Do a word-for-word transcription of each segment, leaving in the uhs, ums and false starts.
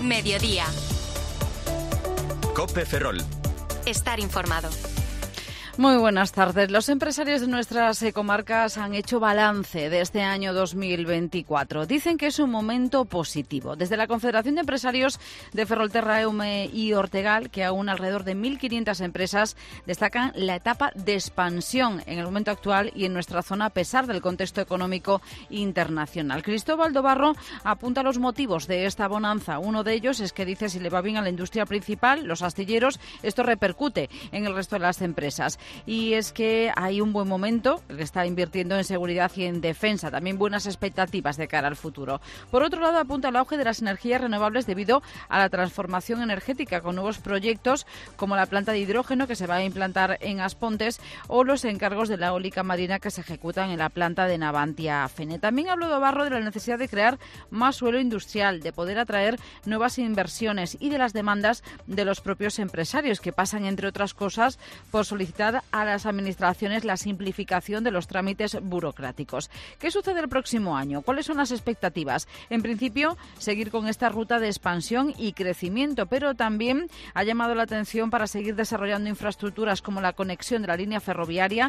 Mediodía. COPE Ferrol. Estar informado. Muy buenas tardes. Los empresarios de nuestras comarcas han hecho balance de este año dos mil veinticuatro. Dicen que es un momento positivo. Desde la Confederación de Empresarios de Ferrolterra, Eume y Ortegal, que aún alrededor de mil quinientas empresas, destacan la etapa de expansión en el momento actual y en nuestra zona a pesar del contexto económico internacional. Cristóbal Dobarro apunta los motivos de esta bonanza. Uno de ellos es que dice si le va bien a la industria principal, los astilleros, esto repercute en el resto de las empresas. Y es que hay un buen momento que está invirtiendo en seguridad y en defensa, también buenas expectativas de cara al futuro. Por otro lado, apunta al auge de las energías renovables debido a la transformación energética, con nuevos proyectos como la planta de hidrógeno que se va a implantar en Aspontes o los encargos de la eólica marina que se ejecutan en la planta de Navantia Fene. También habló Dobarro de la necesidad de crear más suelo industrial, de poder atraer nuevas inversiones y de las demandas de los propios empresarios, que pasan, entre otras cosas, por solicitar a las administraciones la simplificación de los trámites burocráticos. ¿Qué sucede el próximo año? ¿Cuáles son las expectativas? En principio, seguir con esta ruta de expansión y crecimiento, pero también ha llamado la atención para seguir desarrollando infraestructuras como la conexión de la línea ferroviaria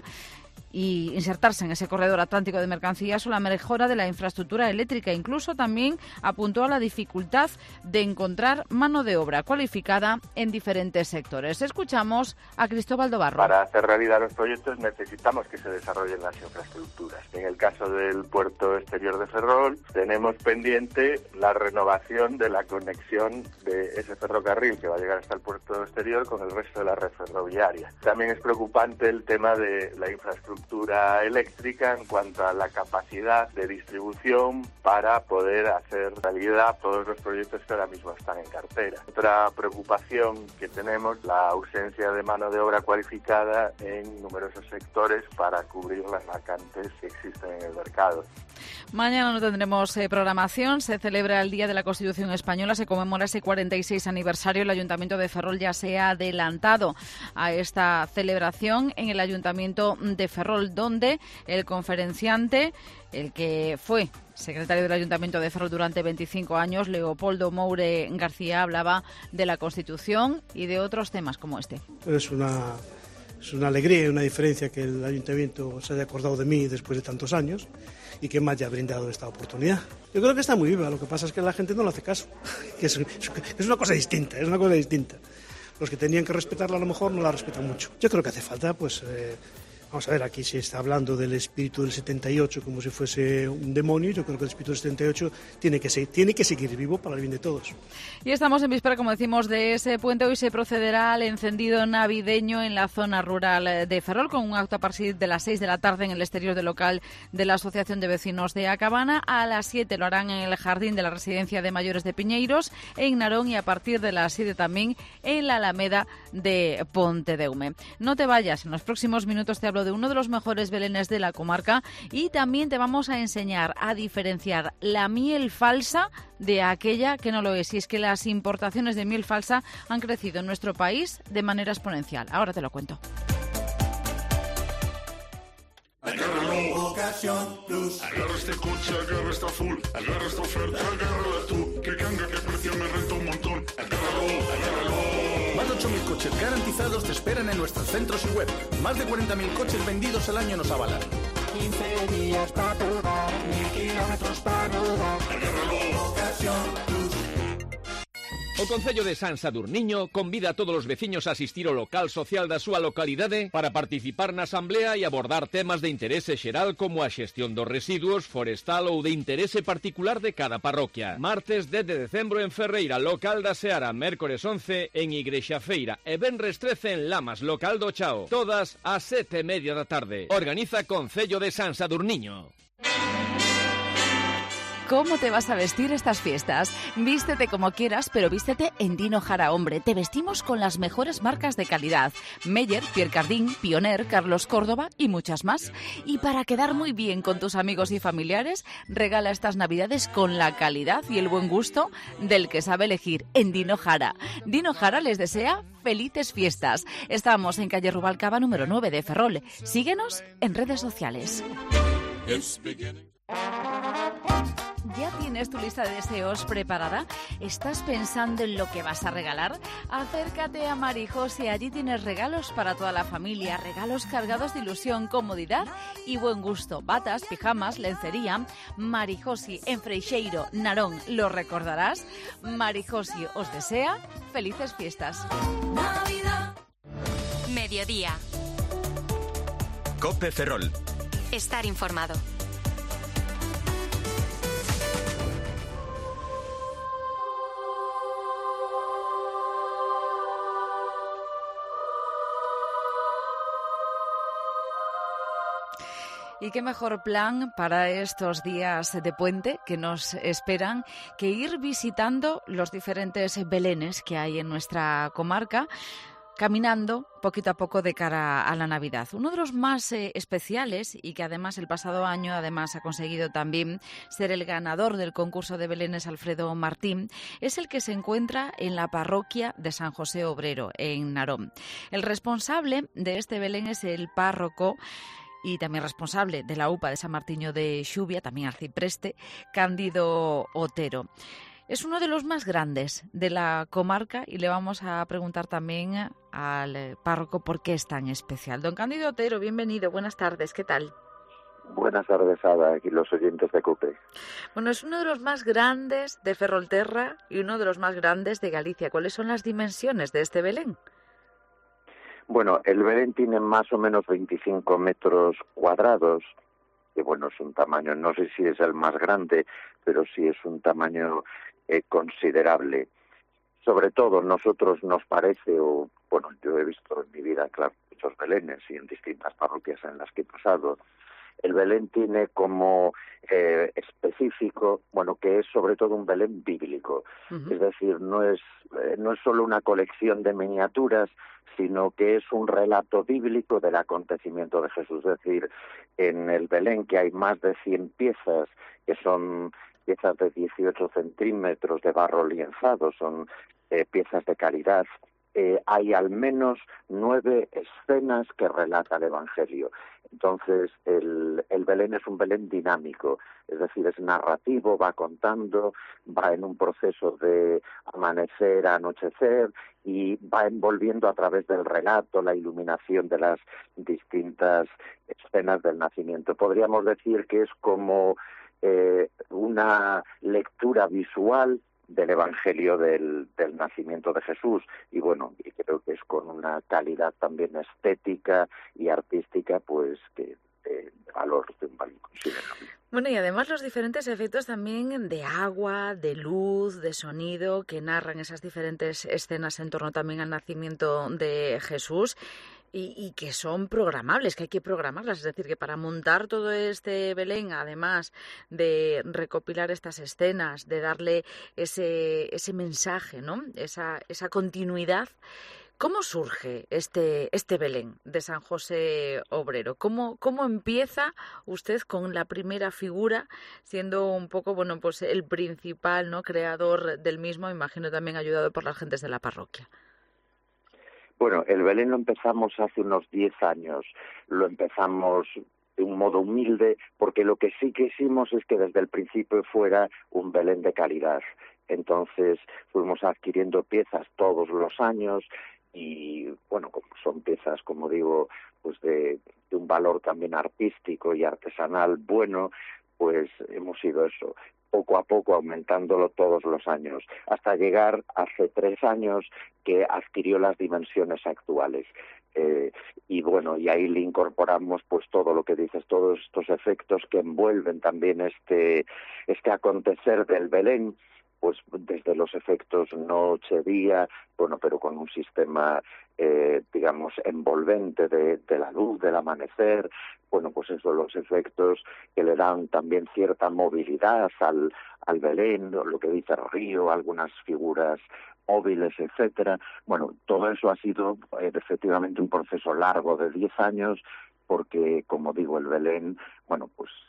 y insertarse en ese corredor atlántico de mercancías o la mejora de la infraestructura eléctrica. Incluso también apuntó a la dificultad de encontrar mano de obra cualificada en diferentes sectores. Escuchamos a Cristóbal Dobarro. Para hacer realidad los proyectos necesitamos que se desarrollen las infraestructuras. En el caso del puerto exterior de Ferrol, tenemos pendiente la renovación de la conexión de ese ferrocarril que va a llegar hasta el puerto exterior con el resto de la red ferroviaria. También es preocupante el tema de la infraestructura eléctrica en cuanto a la capacidad de distribución para poder hacer realidad todos los proyectos que ahora mismo están en cartera. Otra preocupación que tenemos, la ausencia de mano de obra cualificada en numerosos sectores para cubrir las vacantes que existen en el mercado. Mañana no tendremos eh, programación. Se celebra el Día de la Constitución Española, se conmemora ese cuarenta y seis aniversario. El Ayuntamiento de Ferrol ya se ha adelantado a esta celebración en el Ayuntamiento de Ferrol, donde el conferenciante, el que fue secretario del Ayuntamiento de Ferrol durante veinticinco años, Leopoldo Moure García, hablaba de la Constitución y de otros temas como este. Es una, es una alegría y una diferencia que el Ayuntamiento se haya acordado de mí después de tantos años y que me haya brindado esta oportunidad. Yo creo que está muy viva, lo que pasa es que la gente no le hace caso, que es, es una cosa distinta, es una cosa distinta. Los que tenían que respetarla a lo mejor no la respetan mucho. Yo creo que hace falta, pues... Eh, Vamos a ver, aquí se está hablando del espíritu del setenta y ocho como si fuese un demonio. Yo creo que el espíritu del setenta y ocho tiene que, seguir, tiene que seguir vivo para el bien de todos. Y estamos en víspera, como decimos, de ese puente. Hoy se procederá al encendido navideño en la zona rural de Ferrol, con un acto a partir de las seis de la tarde en el exterior del local de la Asociación de Vecinos de Acabana. A las siete lo harán en el jardín de la Residencia de Mayores de Piñeiros, en Narón, y a partir de las siete también en la Alameda de Pontedeume. No te vayas, en los próximos minutos te hablo de uno de los mejores belenes de la comarca y también te vamos a enseñar a diferenciar la miel falsa de aquella que no lo es. Y es que las importaciones de miel falsa han crecido en nuestro país de manera exponencial. Ahora te lo cuento. Agárralo, Ocasión Plus. Agarra este coche, agarra esta full. Agarra esta oferta, agárrala tú. Que canga, que precio me renta un montón. Agárralo, agárralo. Más de ocho mil coches garantizados te esperan en nuestros centros y web. Más de cuarenta mil coches vendidos al año nos avalan. quince días para probar, mil kilómetros para rodar. Agárralo, Ocasión Plus. O Concello de San Sadurniño convida a todos os veciños a asistir ao local social da súa localidade para participar na asamblea e abordar temas de interese xeral como a xestión dos residuos, forestal ou de interese particular de cada parroquia. Martes dez de decembro en Ferreira, local da Seara, mércores once en Igrexa Feira e venres trece en Lamas, local do Chao. Todas ás sete e media da tarde. Organiza Concello de San Sadurniño. ¿Cómo te vas a vestir estas fiestas? Vístete como quieras, pero vístete en Dino Jara Hombre. Te vestimos con las mejores marcas de calidad. Meyer, Pierre Cardin, Pioner, Carlos Córdoba y muchas más. Y para quedar muy bien con tus amigos y familiares, regala estas navidades con la calidad y el buen gusto del que sabe elegir en Dino Jara. Dino Jara les desea felices fiestas. Estamos en calle Rubalcaba número nueve de Ferrol. Síguenos en redes sociales. ¿Ya tienes tu lista de deseos preparada? ¿Estás pensando en lo que vas a regalar? Acércate a Marijosi, allí tienes regalos para toda la familia, regalos cargados de ilusión, comodidad y buen gusto. Batas, pijamas, lencería. Marijosi en Freixeiro, Narón, ¿lo recordarás? Marijosi os desea felices fiestas. Navidad. Mediodía. Cope Ferrol. Estar informado. Y qué mejor plan para estos días de puente que nos esperan que ir visitando los diferentes belenes que hay en nuestra comarca, caminando poquito a poco de cara a la Navidad. Uno de los más eh, especiales y que además el pasado año además ha conseguido también ser el ganador del concurso de belenes Alfredo Martín es el que se encuentra en la parroquia de San José Obrero, en Narón. El responsable de este belén es el párroco y también responsable de la U P A de San Martiño de Xuvia, también arcipreste, Cándido Otero. Es uno de los más grandes de la comarca y le vamos a preguntar también al párroco por qué es tan especial. Don Cándido Otero, bienvenido, buenas tardes, ¿qué tal? Buenas tardes, Ada, y los oyentes de COPE. Bueno, es uno de los más grandes de Ferrolterra y uno de los más grandes de Galicia. ¿Cuáles son las dimensiones de este belén? Bueno, el belén tiene más o menos veinticinco metros cuadrados, que bueno, es un tamaño, no sé si es el más grande, pero sí es un tamaño eh, considerable. Sobre todo, nosotros nos parece, o bueno, yo he visto en mi vida, claro, muchos belenes y en distintas parroquias en las que he pasado, el belén tiene como eh, específico, bueno, que es sobre todo un belén bíblico. Uh-huh. Es decir, no es, eh, no es solo una colección de miniaturas, sino que es un relato bíblico del acontecimiento de Jesús. Es decir, en el belén, que hay más de cien piezas, que son piezas de dieciocho centímetros de barro lienzado, son eh, piezas de caridad, eh, hay al menos nueve escenas que relata el Evangelio. Entonces, el, el belén es un belén dinámico, es decir, es narrativo, va contando, va en un proceso de amanecer a anochecer y va envolviendo a través del relato la iluminación de las distintas escenas del nacimiento. Podríamos decir que es como eh, una lectura visual del Evangelio del, del nacimiento de Jesús, y bueno, y creo que es con una calidad también estética y artística, pues que de, de valor, de un valor considerable. Bueno, y además los diferentes efectos también de agua, de luz, de sonido, que narran esas diferentes escenas en torno también al nacimiento de Jesús. Y, y que son programables, que hay que programarlas, es decir, que para montar todo este belén, además de recopilar estas escenas, de darle ese ese mensaje, ¿no? Esa esa continuidad. ¿Cómo surge este este belén de San José Obrero? ¿Cómo cómo empieza usted con la primera figura, siendo un poco, bueno, pues el principal, ¿no?, creador del mismo, imagino también ayudado por las gentes de la parroquia? Bueno, el belén lo empezamos hace unos diez años, lo empezamos de un modo humilde, porque lo que sí quisimos es que desde el principio fuera un belén de calidad. Entonces fuimos adquiriendo piezas todos los años y, bueno, como son piezas, como digo, pues de, de un valor también artístico y artesanal bueno, pues hemos ido eso, poco a poco aumentándolo todos los años, hasta llegar hace tres años que adquirió las dimensiones actuales. Eh, y bueno, y ahí le incorporamos pues todo lo que dices, todos estos efectos que envuelven también este, este acontecer del belén, pues desde los efectos noche-día, bueno, pero con un sistema, eh, digamos, envolvente de, de la luz, del amanecer, bueno, pues eso, los efectos que le dan también cierta movilidad al, al belén, lo que dice el río, algunas figuras móviles, etcétera. Bueno, todo eso ha sido eh, efectivamente un proceso largo de diez años, porque, como digo, el belén, bueno, pues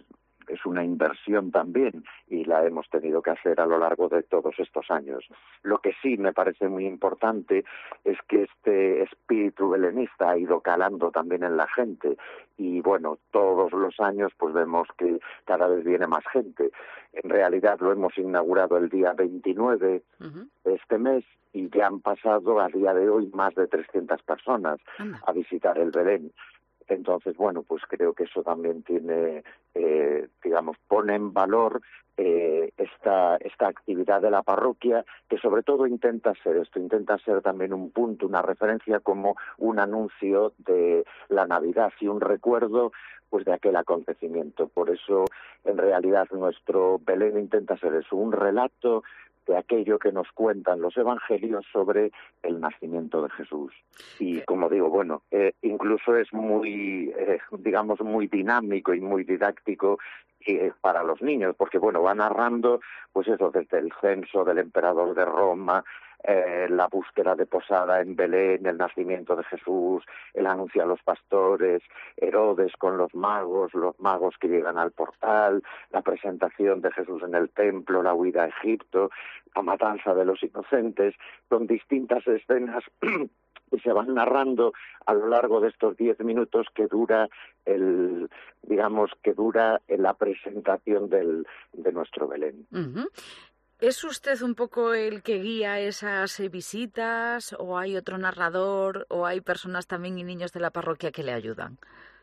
es una inversión también y la hemos tenido que hacer a lo largo de todos estos años. Lo que sí me parece muy importante es que este espíritu belenista ha ido calando también en la gente y bueno, todos los años pues vemos que cada vez viene más gente. En realidad lo hemos inaugurado el día veintinueve uh-huh. de este mes y ya han pasado a día de hoy más de trescientas personas uh-huh. a visitar el Belén. Entonces, bueno, pues creo que eso también tiene, eh, digamos, pone en valor eh, esta, esta actividad de la parroquia, que sobre todo intenta ser esto, intenta ser también un punto, una referencia como un anuncio de la Navidad y un recuerdo pues de aquel acontecimiento. Por eso, en realidad, nuestro Belén intenta ser eso, un relato de aquello que nos cuentan los evangelios sobre el nacimiento de Jesús. Y como digo, bueno, eh, incluso es muy, eh, digamos, muy dinámico y muy didáctico eh, para los niños, porque bueno, va narrando, pues eso, desde el censo del emperador de Roma, Eh, la búsqueda de posada en Belén, el nacimiento de Jesús, el anuncio a los pastores, Herodes con los magos, los magos que llegan al portal, la presentación de Jesús en el templo, la huida a Egipto, la matanza de los inocentes, con distintas escenas que se van narrando a lo largo de estos diez minutos que dura el, digamos, que dura la presentación del, de nuestro Belén. Uh-huh. ¿Es usted un poco el que guía esas visitas o hay otro narrador o hay personas también y niños de la parroquia que le ayudan?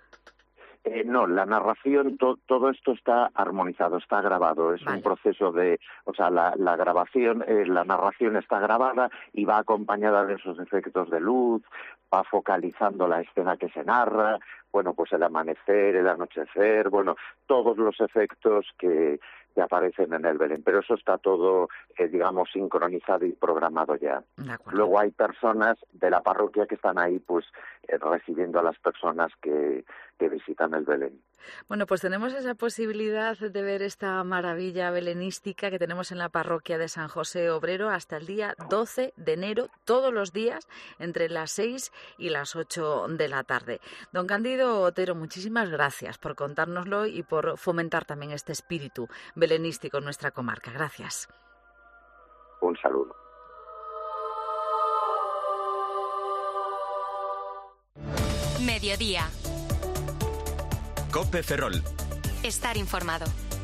Eh, no, la narración, to, todo esto está armonizado, está grabado, es vale. un proceso de, o sea, la, la grabación, eh, la narración está grabada y va acompañada de esos efectos de luz, va focalizando la escena que se narra, bueno, pues el amanecer, el anochecer, bueno, todos los efectos que, que aparecen en el Belén, pero eso está todo, eh, digamos, sincronizado y programado ya. Luego hay personas de la parroquia que están ahí, pues, eh, recibiendo a las personas que, que visitan el Belén. Bueno, pues tenemos esa posibilidad de ver esta maravilla belenística que tenemos en la parroquia de San José Obrero hasta el día doce de enero, todos los días, entre las seis y las ocho de la tarde. Don Cándido Otero, muchísimas gracias por contárnoslo y por fomentar también este espíritu belenístico en nuestra comarca. Gracias. Un saludo. Mediodía. COPE Ferrol. Estar informado.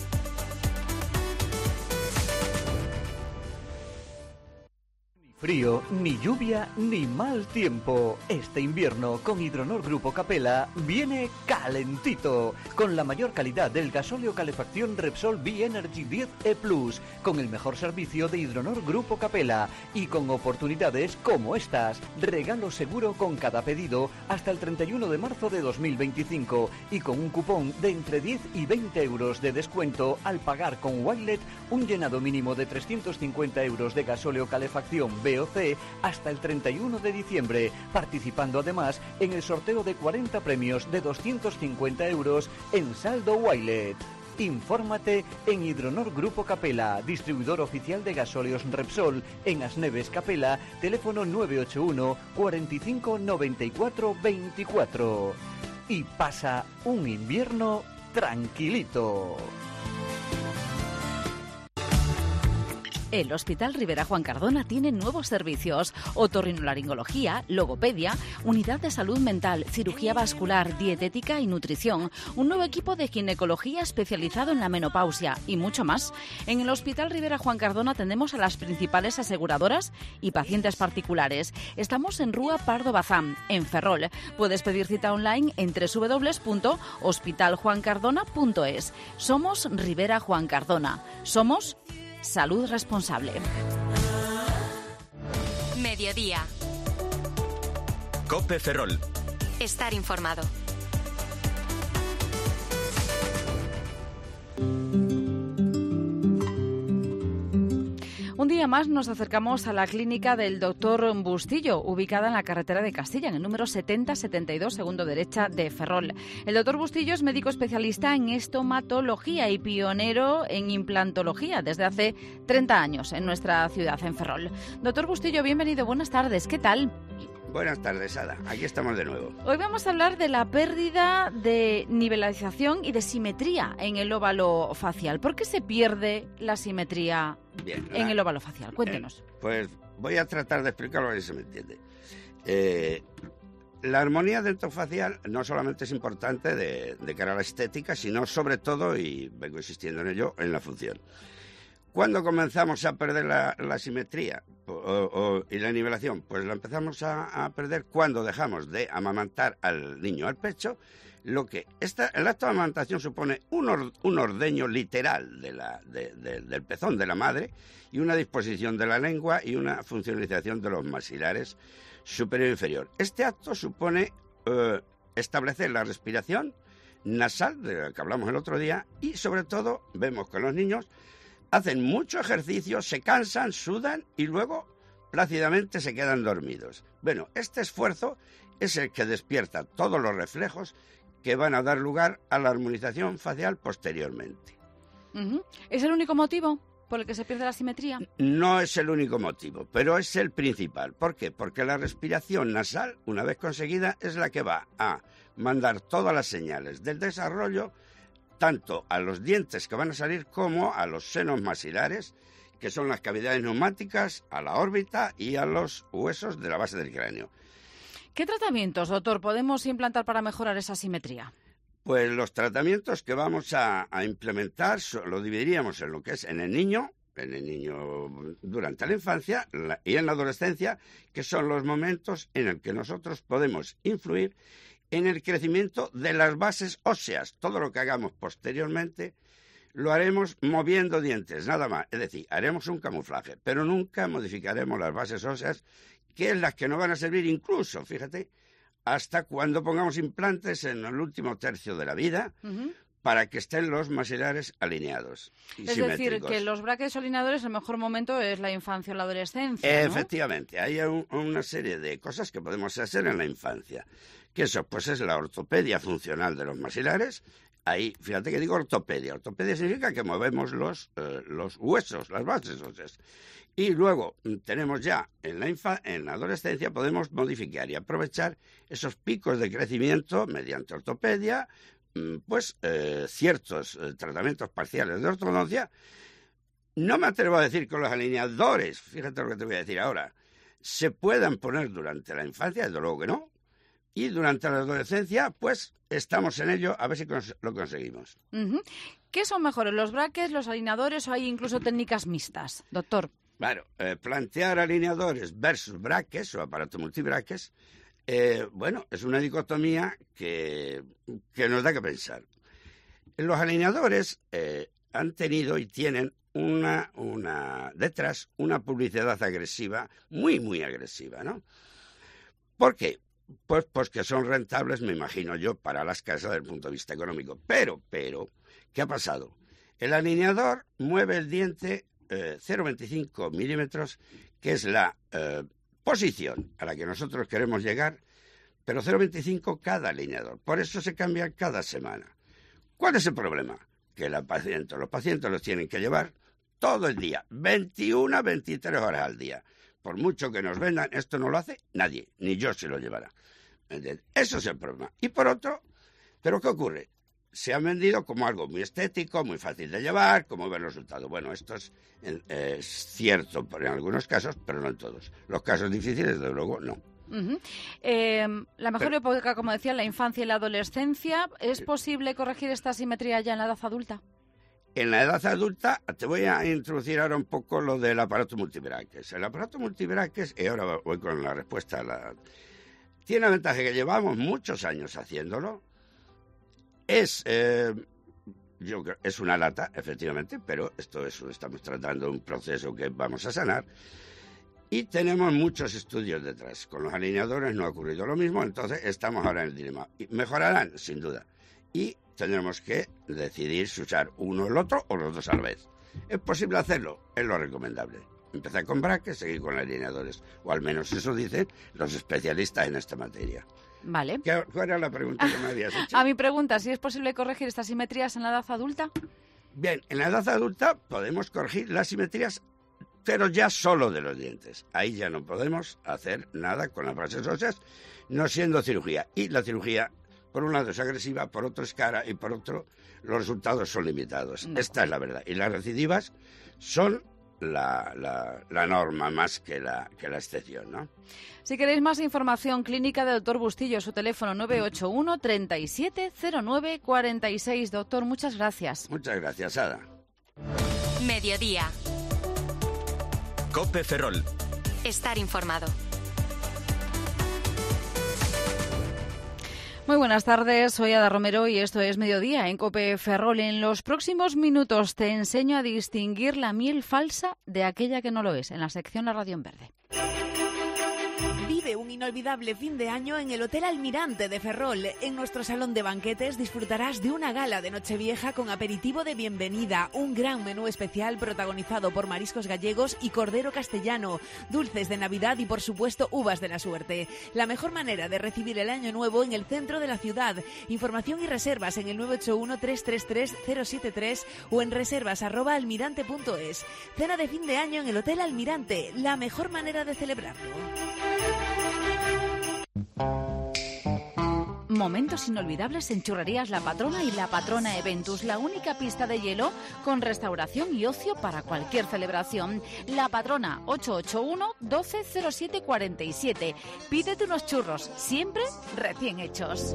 Frío, ni lluvia, ni mal tiempo. Este invierno con Hidronor Grupo Capella viene calentito, con la mayor calidad del gasóleo calefacción Repsol B-Energy diez E Plus, con el mejor servicio de Hidronor Grupo Capella y con oportunidades como estas. Regalo seguro con cada pedido hasta el treinta y uno de marzo de dos mil veinticinco y con un cupón de entre diez y veinte euros de descuento al pagar con Wilet un llenado mínimo de trescientos cincuenta euros de gasóleo calefacción B O C hasta el treinta y uno de diciembre, participando además en el sorteo de cuarenta premios de doscientos cincuenta euros en saldo Wilet. Infórmate en Hidronor Grupo Capella, distribuidor oficial de gasóleos Repsol, en Asneves Capella, teléfono nueve ocho uno, cuarenta y cinco, noventa y cuatro, veinticuatro. Y pasa un invierno tranquilito. El Hospital Rivera Juan Cardona tiene nuevos servicios: otorrinolaringología, logopedia, unidad de salud mental, cirugía vascular, dietética y nutrición, un nuevo equipo de ginecología especializado en la menopausia y mucho más. En el Hospital Rivera Juan Cardona atendemos a las principales aseguradoras y pacientes particulares. Estamos en Rúa Pardo Bazán, en Ferrol. Puedes pedir cita online en doble u doble u doble u punto hospital juan cardona punto es. Somos Rivera Juan Cardona. Somos Salud responsable. Mediodía. COPE Ferrol. Estar informado. Un día más nos acercamos a la clínica del doctor Bustillo, ubicada en la carretera de Castilla, en el número setenta setenta y dos, segundo derecha de Ferrol. El doctor Bustillo es médico especialista en estomatología y pionero en implantología desde hace treinta años en nuestra ciudad, en Ferrol. Doctor Bustillo, bienvenido, buenas tardes, ¿qué tal? Buenas tardes, Ada. Aquí estamos de nuevo. Hoy vamos a hablar de la pérdida de nivelación y de simetría en el óvalo facial. ¿Por qué se pierde la simetría Bien, en la... el óvalo facial? Cuéntenos. Eh, pues voy a tratar de explicarlo a ver si se me entiende. Eh, la armonía dentofacial no solamente es importante de, de cara a la estética, sino sobre todo, y vengo insistiendo en ello, en la función. ¿Cuándo comenzamos a perder la, la simetría o, o, y la nivelación? Pues la empezamos a, a perder cuando dejamos de amamantar al niño al pecho. Lo que esta, el acto de amamantación supone un, or, un ordeño literal de la, de, de, del pezón de la madre y una disposición de la lengua y una funcionalización de los maxilares superior e inferior. Este acto supone eh, establecer la respiración nasal, de la que hablamos el otro día, y sobre todo vemos que los niños hacen mucho ejercicio, se cansan, sudan y luego plácidamente se quedan dormidos. Bueno, este esfuerzo es el que despierta todos los reflejos que van a dar lugar a la armonización facial posteriormente. Uh-huh. ¿Es el único motivo por el que se pierde la simetría? No es el único motivo, pero es el principal. ¿Por qué? Porque la respiración nasal, una vez conseguida, es la que va a mandar todas las señales del desarrollo tanto a los dientes que van a salir como a los senos maxilares, que son las cavidades neumáticas, a la órbita y a los huesos de la base del cráneo. ¿Qué tratamientos, doctor, podemos implantar para mejorar esa simetría? Pues los tratamientos que vamos a, a implementar lo dividiríamos en lo que es en el niño, en el niño durante la infancia la, y en la adolescencia, que son los momentos en el que nosotros podemos influir en el crecimiento de las bases óseas. Todo lo que hagamos posteriormente lo haremos moviendo dientes, nada más. Es decir, haremos un camuflaje, pero nunca modificaremos las bases óseas, que es las que nos van a servir incluso, fíjate, hasta cuando pongamos implantes en el último tercio de la vida, uh-huh, para que estén los maxilares alineados y es simétricos. Decir, que los brackets alineadores, el mejor momento es la infancia o la adolescencia, ¿no? Efectivamente, hay un, una serie de cosas que podemos hacer en la infancia. Que eso, pues es la ortopedia funcional de los maxilares. Ahí, fíjate que digo ortopedia. Ortopedia significa que movemos los, eh, los huesos, las bases óseas. Y luego tenemos ya en la, infa, en la adolescencia, podemos modificar y aprovechar esos picos de crecimiento mediante ortopedia, pues eh, ciertos eh, tratamientos parciales de ortodoncia. No me atrevo a decir que los alineadores, fíjate lo que te voy a decir ahora, se puedan poner durante la infancia, desde luego que no. Y durante la adolescencia, pues, estamos en ello a ver si cons- lo conseguimos. Uh-huh. ¿Qué son mejores, los brackets, los alineadores o hay incluso técnicas mixtas, doctor? Claro, eh, plantear alineadores versus brackets o aparato multibrackets, eh, bueno, es una dicotomía que, que nos da que pensar. Los alineadores eh, han tenido y tienen una, una detrás una publicidad agresiva, muy, muy agresiva, ¿no? ¿Por qué? Pues, pues que son rentables, me imagino yo, para las casas desde el punto de vista económico. Pero, pero, ¿qué ha pasado? El alineador mueve el diente eh, cero coma veinticinco milímetros, que es la eh, posición a la que nosotros queremos llegar, pero cero coma veinticinco cada alineador. Por eso se cambia cada semana. ¿Cuál es el problema? Que la paciente, los pacientes los tienen que llevar todo el día, veintiuna a veintitrés horas al día. Por mucho que nos vendan, esto no lo hace nadie, ni yo se lo llevará. Eso es el problema. Y por otro, ¿pero qué ocurre? Se han vendido como algo muy estético, muy fácil de llevar, como buen resultado. Bueno, esto es, eh, es cierto en algunos casos, pero no en todos. Los casos difíciles, desde luego, no. Uh-huh. Eh, la mejor pero, época, como decía, la infancia y la adolescencia. ¿Es sí. posible corregir esta asimetría ya en la edad adulta? En la edad adulta te voy a introducir ahora un poco lo del aparato multibrackets. El aparato multibrackets, y ahora voy con la respuesta a la... Tiene la ventaja que llevamos muchos años haciéndolo. Es, eh, yo creo, es una lata, efectivamente, pero esto es, estamos tratando de un proceso que vamos a sanar. Y tenemos muchos estudios detrás. Con los alineadores no ha ocurrido lo mismo, entonces estamos ahora en el dilema. Mejorarán, sin duda. Y tendremos que decidir si usar uno o el otro o los dos a la vez. ¿Es posible hacerlo? Es lo recomendable. Empezar con brackets, seguir con alineadores. O al menos eso dicen los especialistas en esta materia. Vale. ¿Qué, ¿Cuál era la pregunta que me habías hecho? A mi pregunta, ¿si es posible corregir estas simetrías en la edad adulta? Bien, en la edad adulta podemos corregir las simetrías pero ya solo de los dientes. Ahí ya no podemos hacer nada con las bases óseas, no siendo cirugía. Y la cirugía, por un lado, es agresiva, por otro es cara y por otro los resultados son limitados. No. Esta es la verdad. Y las recidivas son la, la, la norma más que la, que la excepción, ¿no? Si queréis más información clínica del doctor Bustillo, su teléfono nueve ocho uno, treinta y siete, cero nueve, cuarenta y seis. Doctor, muchas gracias. Muchas gracias, Ada. Mediodía. COPE Ferrol. Estar informado. Muy buenas tardes, soy Ada Romero y esto es Mediodía en COPE Ferrol. En los próximos minutos te enseño a distinguir la miel falsa de aquella que no lo es, en la sección La Radio en Verde. Vive un inolvidable fin de año en el Hotel Almirante de Ferrol. En nuestro salón de banquetes disfrutarás de una gala de Nochevieja con aperitivo de bienvenida, un gran menú especial protagonizado por mariscos gallegos y cordero castellano, dulces de Navidad y, por supuesto, uvas de la suerte. La mejor manera de recibir el año nuevo en el centro de la ciudad. Información y reservas en el nueve ocho uno, tres tres tres, cero siete tres o en reservas arroba almirante punto es. Cena de fin de año en el Hotel Almirante, la mejor manera de celebrarlo. Momentos inolvidables en Churrerías La Patrona y La Patrona Eventus, la única pista de hielo con restauración y ocio para cualquier celebración. La Patrona, ocho ocho uno, doce, cero siete, cuarenta y siete. Pídete unos churros, siempre recién hechos.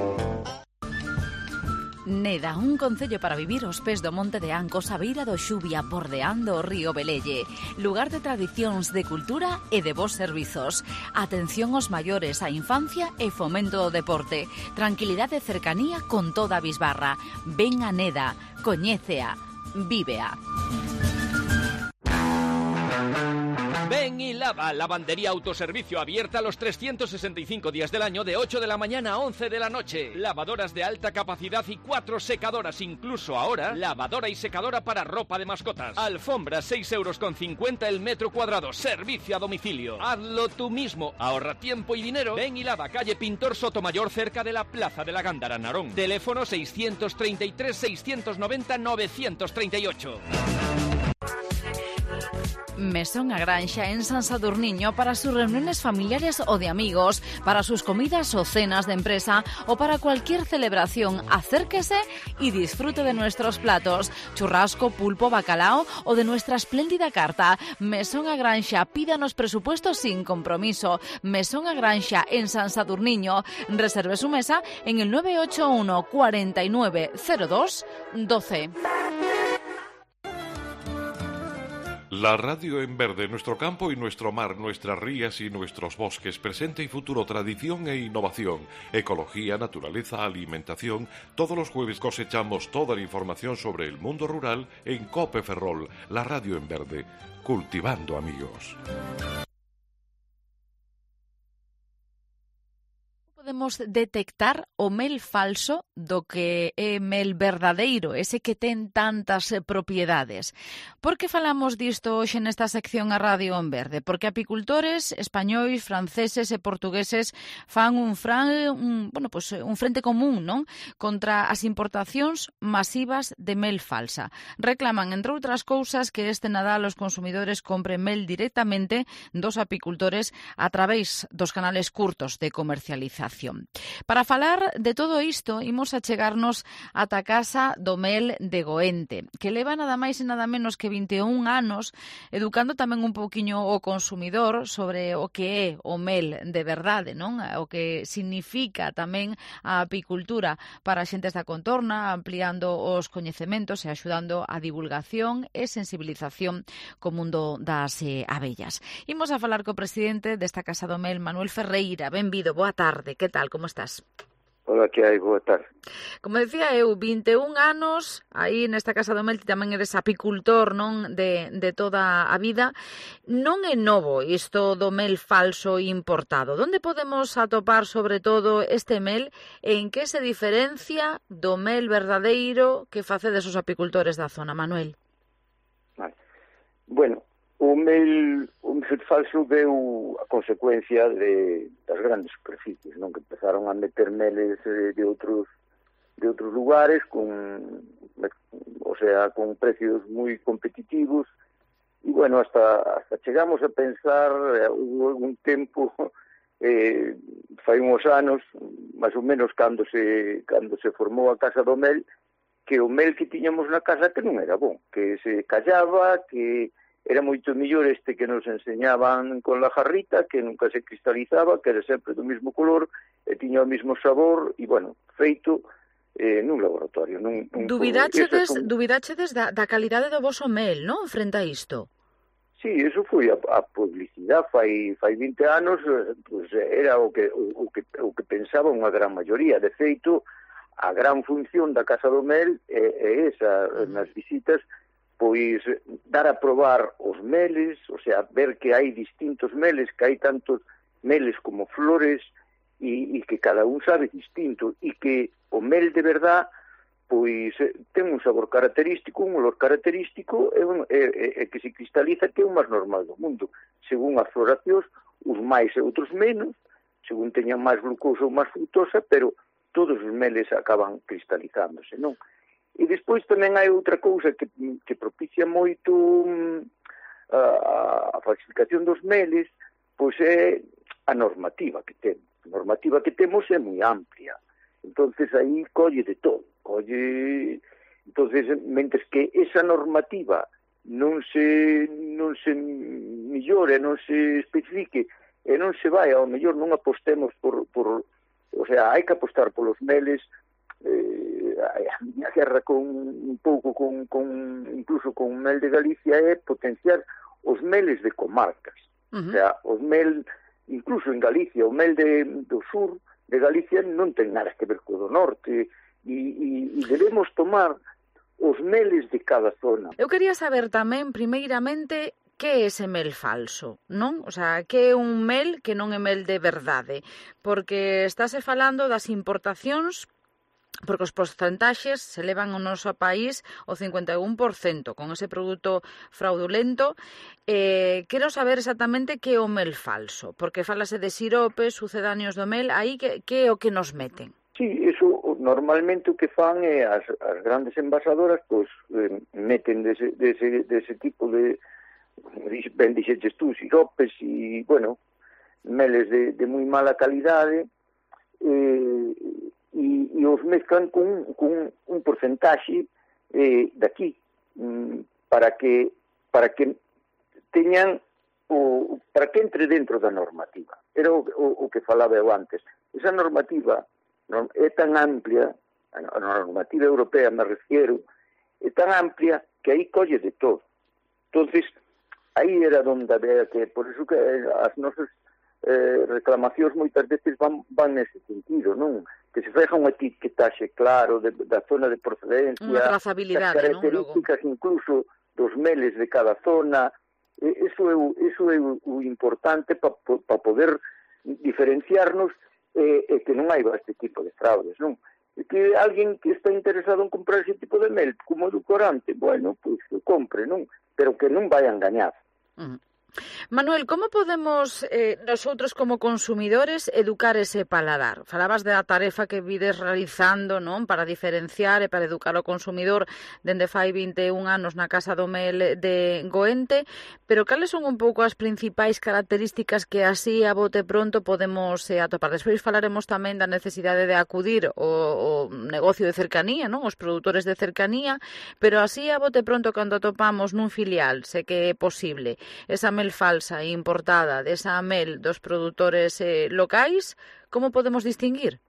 Neda, un concello para vivir aos pés do Monte de Ancos, a beira do Xubia, bordeando o río Velelle. Lugar de tradicións, de cultura e de bons servizos. Atención aos maiores, a infancia e fomento do deporte. Tranquilidade e cercanía con toda a bisbarra. Ven a Neda, coñécea, vívea. Ven y lava. Lavandería Autoservicio abierta los trescientos sesenta y cinco días del año de ocho de la mañana a once de la noche. Lavadoras de alta capacidad y cuatro secadoras. Incluso ahora, lavadora y secadora para ropa de mascotas. Alfombra, seis euros con cincuenta el metro cuadrado. Servicio a domicilio. Hazlo tú mismo. Ahorra tiempo y dinero. Ven y lava. Calle Pintor Sotomayor, cerca de la Plaza de la Gándara, Narón. Teléfono seiscientos treinta y tres, seiscientos noventa, novecientos treinta y ocho. Mesón a Granxa en San Sadurniño para sus reuniones familiares o de amigos, para sus comidas o cenas de empresa o para cualquier celebración. Acérquese y disfrute de nuestros platos, churrasco, pulpo, bacalao o de nuestra espléndida carta. Mesón a Granxa, pídanos presupuestos sin compromiso. Mesón a Granxa en San Sadurniño. Reserve su mesa en el nueve ocho uno, cuarenta y nueve, cero dos, doce. La radio en verde, nuestro campo y nuestro mar, nuestras rías y nuestros bosques, presente y futuro, tradición e innovación, ecología, naturaleza, alimentación. Todos los jueves cosechamos toda la información sobre el mundo rural en COPE Ferrol, la radio en verde, cultivando amigos. Podemos detectar o mel falso do que é mel verdadeiro, ese que ten tantas eh, propiedades. Por que falamos disto hoxe nesta sección a Radio en Verde? Porque apicultores españois, franceses e portugueses fan un, fran, un, bueno, pues, un frente común, non? Contra as importacións masivas de mel falsa. Reclaman, entre outras cousas, que este Nadal os consumidores compren mel directamente dos apicultores a través dos canales curtos de comercialización. Para falar de todo isto, imos a chegarnos ata a casa do mel de Goente, que leva nada máis e nada menos que vinte e un anos educando tamén un poquinho o consumidor sobre o que é o mel de verdade, non? O que significa tamén a apicultura para as xentes da contorna, ampliando os coñecementos e axudando a divulgación e sensibilización co mundo das eh, abellas. Imos a falar co presidente desta Casa do Mel, Manuel Ferreira. Benvido, boa tarde. Que tal, como estás? Hola, que hai? Boa tarde. Como decía eu, vinte e un anos, aí nesta Casa do Mel tamén eres apicultor, non, de, de toda a vida. Non é novo isto do mel falso importado. Donde podemos atopar, sobre todo, este mel? En que se diferencia do mel verdadeiro que facedes os apicultores da zona, Manuel? Vale. Bueno, o mel, o mel falso veu a consecuencia de, das grandes superficies, non, que empezaron a meter meles de, de outros de outros lugares con, o sea, con precios moi competitivos e, bueno, hasta, hasta chegamos a pensar, eh, hubo un tempo, eh, fai uns anos, máis ou menos cando se, cando se formou a Casa do Mel, que o mel que tiñamos na casa que non era bon, que se callaba, que era moito mellor este que nos enseñaban con la jarrita, que nunca se cristalizaba, que era sempre do mesmo color, e tiña o mesmo sabor, e, bueno, feito eh, nun laboratorio. Nun, nun dubidáchedes, un... dubidáchedes da, da calidade do voso mel, non, frente a isto? Sí, eso foi a, a publicidade fai, fai vinte anos, pues, era o que, o, o, que, o que pensaba unha gran maioría. De feito, a gran función da Casa do Mel é, é esa, nas visitas, pois dar a probar os meles, o sea, ver que hai distintos meles, que hai tantos meles como flores, e, e que cada un sabe distinto, e que o mel de verdad pois ten un sabor característico, un olor característico e, un, e, e, e que se cristaliza, que é o máis normal do mundo. Según as floracións, uns máis e outros menos, según teñan máis glucosa ou máis fructosa, pero todos os meles acaban cristalizándose, non? E despois tamén hai outra cousa que, que propicia moito um, a, a falsificación dos meles, pois é a normativa que temos. A normativa que temos é moi amplia. Entonces aí colle de todo. Colle... Entonces, mentres que esa normativa non se, non se millore, non se especifique, e non se vai, ao mellor non apostemos por... por o sea, hai que apostar polos meles. Eh, a miña guerra con un pouco con, con incluso con mel de Galicia é potenciar os meles de comarcas. Uh-huh. O sea, os mel, incluso en Galicia, o mel de, do sur de Galicia non ten nada que ver co do norte, e, e, e debemos tomar os meles de cada zona. Eu quería saber tamén, primeiramente, que é ese mel falso, non? O sea, que é un mel que non é mel de verdade, porque estáse falando das importacións, porque os porcentaxes se levan ao noso país o cincuenta e un por cento con ese produto fraudulento. Eh, quero saber exactamente que é o mel falso, porque falase de siropes, sucedáneos do mel, aí que, que é o que nos meten? Sí, eso normalmente o que fan é as, as grandes envasadoras, pois eh, meten dese, dese, dese tipo de, ben dixeches tú, siropes e, bueno, meles de, de moi mala calidade, eh, e, e os mezclan con, con un porcentaxe eh, daqui, mm, para que para que teñan o, para que entre dentro da normativa. Era o, o, o que falaba eu antes. Esa normativa no, é tan amplia, a normativa europea me refiero, é tan amplia que aí colle de todo. Entonces, aí era onde había que, por eso que as nosas eh, reclamacións moitas veces van, van nese sentido, non? Que se feja unha etiquetaxe claro de, da zona de procedencia, das características, non? Incluso dos meles de cada zona. Eso é o, eso é o, o importante para pa poder diferenciarnos e eh, eh, que non hai este tipo de fraudes, non? E que alguén que está interesado en comprar ese tipo de mel como edulcorante, bueno, pois pues, que compre, non? Pero que non vai a engañar. Uh-huh. Manuel, como podemos eh, nosotros como consumidores educar ese paladar? Falabas da tarefa que vides realizando, non, para diferenciar e para educar o consumidor dende fai vinte e un anos na Casa do Mel de Goente, pero cales son un pouco as principais características que así a bote pronto podemos eh, atopar? Despois falaremos tamén da necesidade de acudir ao, ao negocio de cercanía, non, os produtores de cercanía, pero así a bote pronto cando atopamos nun filial, sei que é posible, esa mel falsa e importada desa mel dos produtores eh, locais, como podemos distinguir?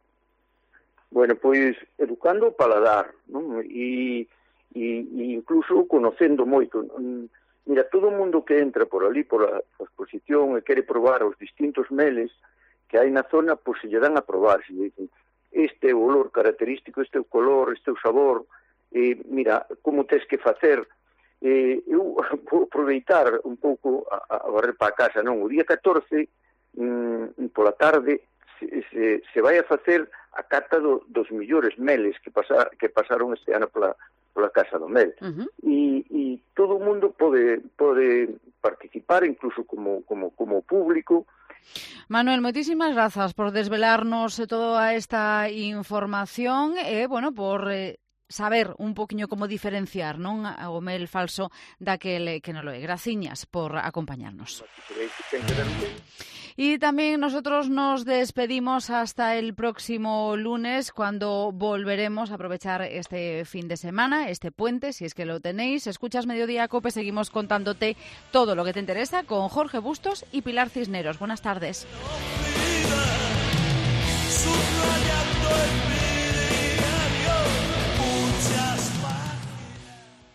Bueno, pois educando o paladar, non? E, e, e incluso conocendo moito. Mira, todo o mundo que entra por ali, por a, a exposición e quere probar os distintos meles que hai na zona, pois se lle dan a probar, se lle dicen, este é o olor característico, este é o color, este é o sabor, e mira, como tens que facer. Eh, eu vou aproveitar un pouco a, a barrer para a casa, non? O día catorce, mm, pola tarde, se, se, se vai a facer a cata do, dos millores meles que, pasa, que pasaron este ano pola, pola Casa do Mel. Uh-huh. E, e todo o mundo pode, pode participar, incluso como, como, como público. Manuel, moitísimas grazas por desvelarnos toda esta información e, bueno, por... Eh... saber un poquinho como diferenciar, non, o mel falso daquele que non lo é. Graciñas por acompañarnos. Y también nosotros nos despedimos hasta el próximo lunes, cuando volveremos a aprovechar este fin de semana, este puente, si es que lo tenéis. Escuchas Mediodía Cope, seguimos contándote todo lo que te interesa con Jorge Bustos y Pilar Cisneros. Buenas tardes. Subrayando el